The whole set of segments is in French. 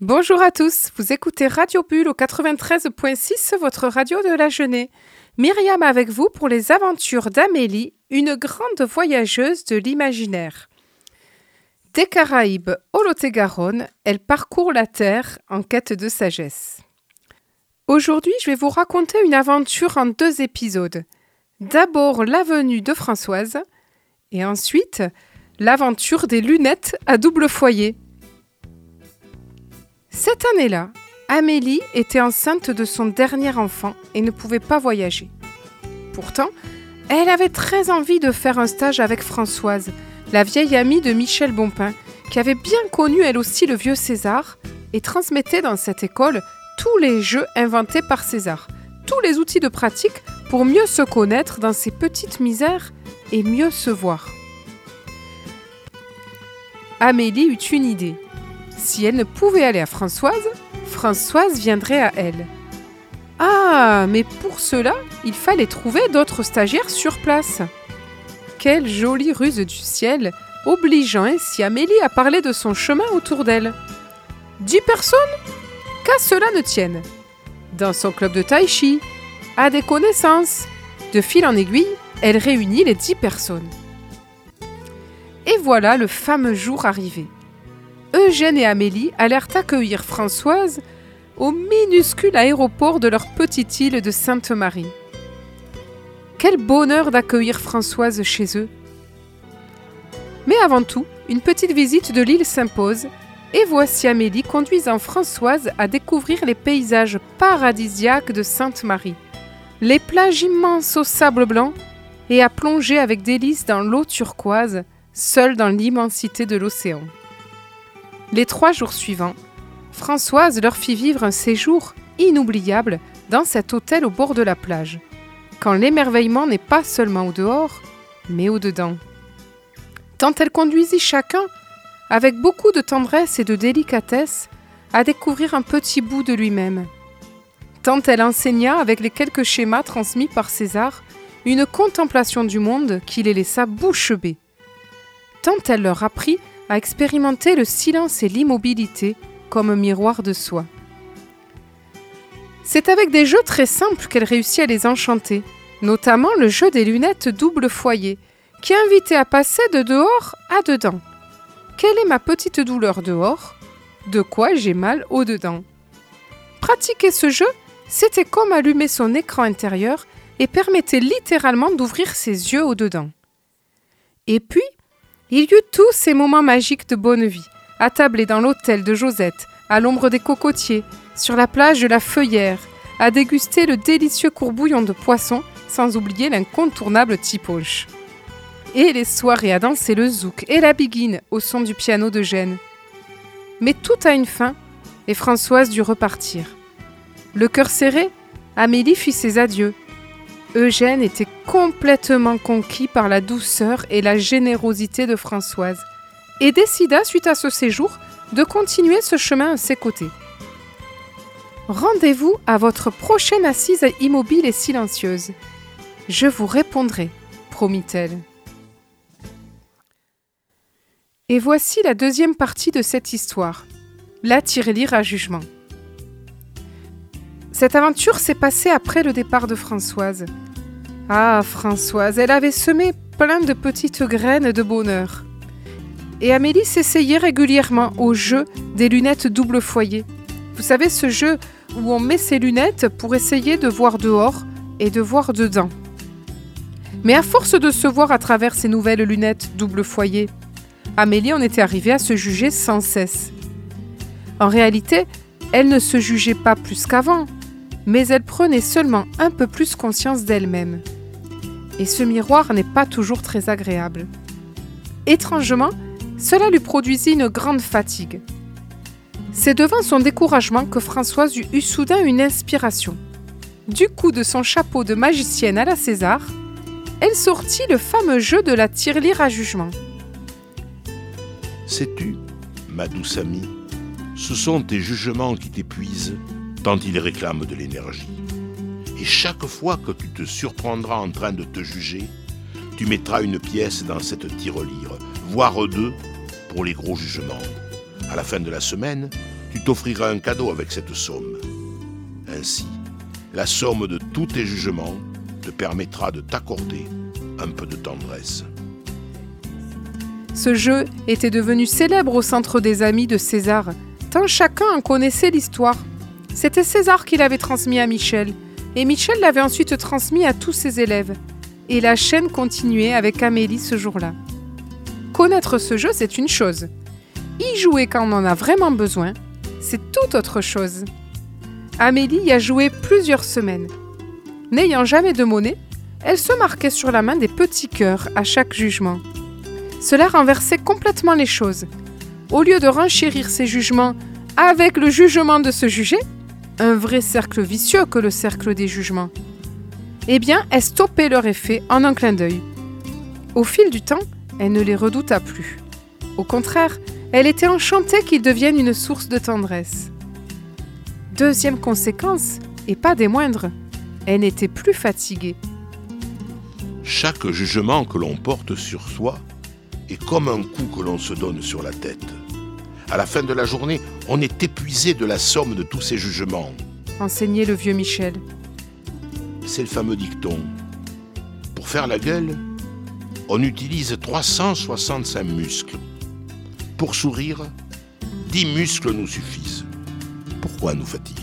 Bonjour à tous, vous écoutez Radio Bulle au 93.6, votre radio de la Genée. Myriam avec vous pour les aventures d'Amélie, une grande voyageuse de l'imaginaire. Des Caraïbes au Lot-et-Garonne, elle parcourt la terre en quête de sagesse. Aujourd'hui, je vais vous raconter une aventure en 2 épisodes. D'abord la venue de Françoise et ensuite l'aventure des lunettes à double foyer. Cette année-là, Amélie était enceinte de son dernier enfant et ne pouvait pas voyager. Pourtant, elle avait très envie de faire un stage avec Françoise, la vieille amie de Michel Bompin, qui avait bien connu elle aussi le vieux César et transmettait dans cette école tous les jeux inventés par César, tous les outils de pratique pour mieux se connaître dans ses petites misères et mieux se voir. Amélie eut une idée. Si elle ne pouvait aller à Françoise, Françoise viendrait à elle. Ah, mais pour cela, il fallait trouver d'autres stagiaires sur place. Quelle jolie ruse du ciel, obligeant ainsi Amélie à parler de son chemin autour d'elle. 10 personnes ? Qu'à cela ne tienne. Dans son club de tai chi, à des connaissances. De fil en aiguille, elle réunit les 10 personnes. Et voilà le fameux jour arrivé. Eugène et Amélie allèrent accueillir Françoise au minuscule aéroport de leur petite île de Sainte-Marie. Quel bonheur d'accueillir Françoise chez eux! Mais avant tout, une petite visite de l'île s'impose et voici Amélie conduisant Françoise à découvrir les paysages paradisiaques de Sainte-Marie, les plages immenses au sable blanc et à plonger avec délice dans l'eau turquoise, seule dans l'immensité de l'océan. Les 3 jours suivants, Françoise leur fit vivre un séjour inoubliable dans cet hôtel au bord de la plage, quand l'émerveillement n'est pas seulement au dehors, mais au dedans. Tant elle conduisit chacun, avec beaucoup de tendresse et de délicatesse, à découvrir un petit bout de lui-même. Tant elle enseigna, avec les quelques schémas transmis par César, une contemplation du monde qui les laissa bouche bée. Tant elle leur apprit à expérimenter le silence et l'immobilité comme miroir de soi. C'est avec des jeux très simples qu'elle réussit à les enchanter, notamment le jeu des lunettes double foyer, qui invitait à passer de dehors à dedans. Quelle est ma petite douleur dehors ? De quoi j'ai mal au dedans ? Pratiquer ce jeu, c'était comme allumer son écran intérieur et permettait littéralement d'ouvrir ses yeux au dedans. Et puis, il y eut tous ces moments magiques de bonne vie, attablés dans l'hôtel de Josette, à l'ombre des cocotiers, sur la plage de la Feuillère, à déguster le délicieux courbouillon de poisson, sans oublier l'incontournable tiponche. Et les soirées à danser le zouk et la biguine au son du piano de Gênes. Mais tout a une fin, et Françoise dut repartir. Le cœur serré, Amélie fit ses adieux. Eugène était complètement conquis par la douceur et la générosité de Françoise et décida, suite à ce séjour, de continuer ce chemin à ses côtés. Rendez-vous à votre prochaine assise immobile et silencieuse. Je vous répondrai, promit-elle. Et voici la 2e partie de cette histoire, la tirelire à jugement. Cette aventure s'est passée après le départ de Françoise. Ah, Françoise, elle avait semé plein de petites graines de bonheur. Et Amélie s'essayait régulièrement au jeu des lunettes double foyer. Vous savez, ce jeu où on met ses lunettes pour essayer de voir dehors et de voir dedans. Mais à force de se voir à travers ces nouvelles lunettes double foyer, Amélie en était arrivée à se juger sans cesse. En réalité, elle ne se jugeait pas plus qu'avant, mais elle prenait seulement un peu plus conscience d'elle-même. Et ce miroir n'est pas toujours très agréable. Étrangement, cela lui produisit une grande fatigue. C'est devant son découragement que Françoise eut soudain une inspiration. Du coup de son chapeau de magicienne à la César, elle sortit le fameux jeu de la tirelire à jugement. Sais-tu, ma douce amie, ce sont tes jugements qui t'épuisent, tant ils réclament de l'énergie. Et chaque fois que tu te surprendras en train de te juger, tu mettras une pièce dans cette tirelire, voire 2, pour les gros jugements. À la fin de la semaine, tu t'offriras un cadeau avec cette somme. Ainsi, la somme de tous tes jugements te permettra de t'accorder un peu de tendresse. Ce jeu était devenu célèbre au centre des amis de César, tant chacun en connaissait l'histoire. C'était César qui l'avait transmis à Michel, et Michel l'avait ensuite transmis à tous ses élèves. Et la chaîne continuait avec Amélie ce jour-là. Connaître ce jeu, c'est une chose. Y jouer quand on en a vraiment besoin, c'est tout autre chose. Amélie y a joué plusieurs semaines. N'ayant jamais de monnaie, elle se marquait sur la main des petits cœurs à chaque jugement. Cela renversait complètement les choses. Au lieu de renchérir ses jugements avec le jugement de se juger, un vrai cercle vicieux que le cercle des jugements, eh bien, elle stoppait leur effet en un clin d'œil. Au fil du temps, elle ne les redouta plus. Au contraire, elle était enchantée qu'ils deviennent une source de tendresse. Deuxième conséquence, et pas des moindres, elle n'était plus fatiguée. Chaque jugement que l'on porte sur soi est comme un coup que l'on se donne sur la tête. À la fin de la journée, on est épuisé de la somme de tous ces jugements. Enseignait le vieux Michel. C'est le fameux dicton. Pour faire la gueule, on utilise 365 muscles. Pour sourire, 10 muscles nous suffisent. Pourquoi nous fatiguer ?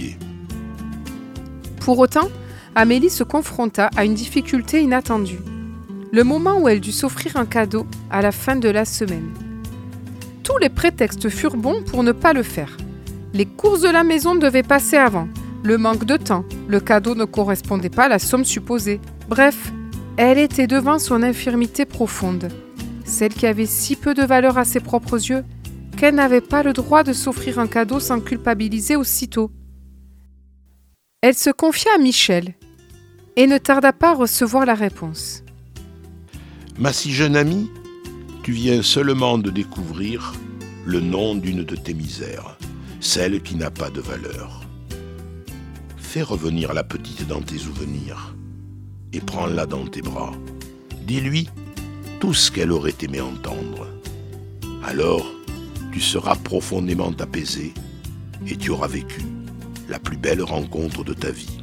Pour autant, Amélie se confronta à une difficulté inattendue. Le moment où elle dut s'offrir un cadeau à la fin de la semaine. Tous les prétextes furent bons pour ne pas le faire. Les courses de la maison devaient passer avant. Le manque de temps, le cadeau ne correspondait pas à la somme supposée. Bref, elle était devant son infirmité profonde. Celle qui avait si peu de valeur à ses propres yeux qu'elle n'avait pas le droit de s'offrir un cadeau sans culpabiliser aussitôt. Elle se confia à Michel et ne tarda pas à recevoir la réponse. Ma si jeune amie, tu viens seulement de découvrir le nom d'une de tes misères, celle qui n'a pas de valeur. Fais revenir la petite dans tes souvenirs et prends-la dans tes bras. Dis-lui tout ce qu'elle aurait aimé entendre. Alors, tu seras profondément apaisé et tu auras vécu la plus belle rencontre de ta vie.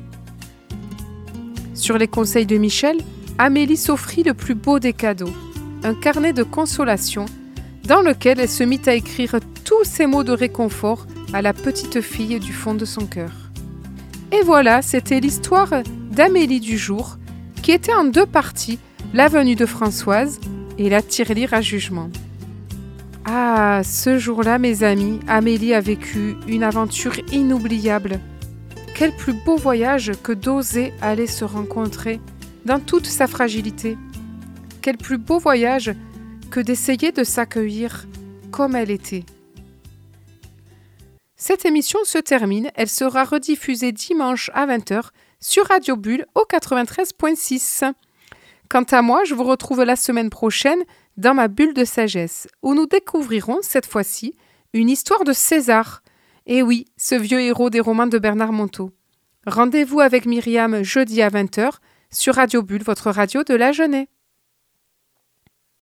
Sur les conseils de Michel, Amélie s'offrit le plus beau des cadeaux, un carnet de consolation dans lequel elle se mit à écrire tous ces mots de réconfort à la petite fille du fond de son cœur. Et voilà, c'était l'histoire d'Amélie du jour, qui était en 2 parties, la venue de Françoise et la tirelire à jugement. Ah, ce jour-là, mes amis, Amélie a vécu une aventure inoubliable. Quel plus beau voyage que d'oser aller se rencontrer dans toute sa fragilité. Quel plus beau voyage que d'essayer de s'accueillir comme elle était. Cette émission se termine, elle sera rediffusée dimanche à 20h sur Radio Bulle au 93.6. Quant à moi, je vous retrouve la semaine prochaine dans ma bulle de sagesse, où nous découvrirons cette fois-ci une histoire de César. Et oui, ce vieux héros des romans de Bernard Monteau. Rendez-vous avec Myriam jeudi à 20h sur Radio Bulle, votre radio de la Genève.